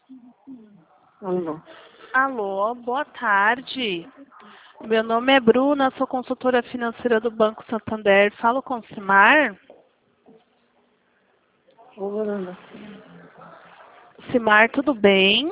Alô. Alô, boa tarde. Meu nome é Bruna, sou consultora financeira do Banco Santander. Falo com o Simar. Ô, Bruna. Simar, tudo bem?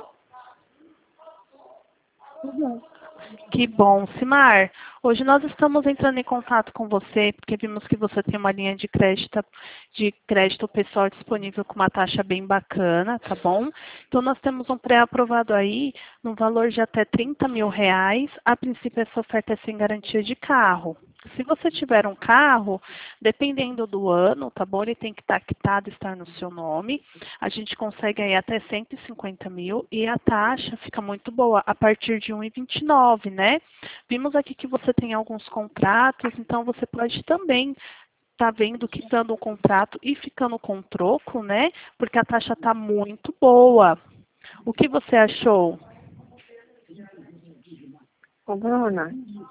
Tudo bem. Que bom, Simar. Hoje nós estamos entrando em contato com você porque vimos que você tem uma linha de crédito pessoal disponível com uma taxa bem bacana, tá bom? Então nós temos um pré-aprovado aí no valor de até R$ 30.000. A princípio essa oferta é sem garantia de carro. Se você tiver um carro, dependendo do ano, tá bom? Ele tem que estar quitado, estar no seu nome. A gente consegue aí até 150 mil e a taxa fica muito boa, a partir de 1,29, né? Vimos aqui que você tem alguns contratos, então você pode também estar vendo, quitando o contrato e ficando com troco, né? Porque a taxa está muito boa. O que você achou? Ô, Bruna,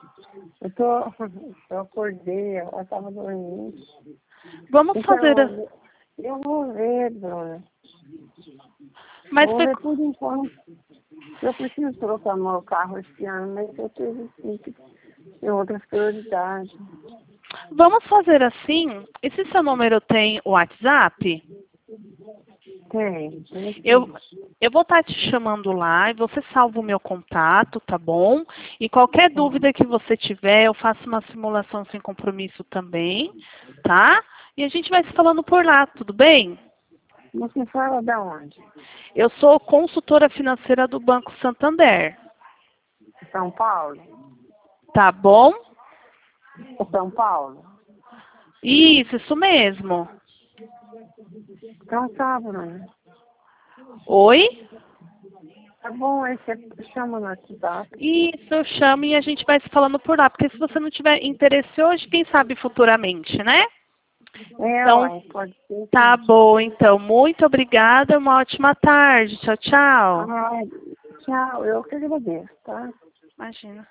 eu acordei, eu estava dormindo. Vamos fazer... Então, eu vou ver, Bruna. Mas Vou você... ver por enquanto. Eu preciso trocar meu carro esse ano, mas eu tenho outras prioridades. Vamos fazer assim. Esse seu número tem WhatsApp? Tem. Eu vou estar te chamando lá e você salva o meu contato, tá bom? E qualquer dúvida que você tiver, eu faço uma simulação sem compromisso também, tá? E a gente vai se falando por lá, tudo bem? Você fala da onde? Eu sou consultora financeira do Banco Santander, São Paulo? tá bom? São Paulo? Isso mesmo. Então tá, Bruna. Oi? Tá bom, aí você chama no WhatsApp. Isso, eu chamo e a gente vai se falando por lá, porque se você não tiver interesse hoje, quem sabe futuramente, né? Então, Uai, pode ser. tá Sim. bom, então. Muito obrigada. Uma ótima tarde. Tchau, tchau. Ai, tchau, eu que agradeço, tá? Imagina.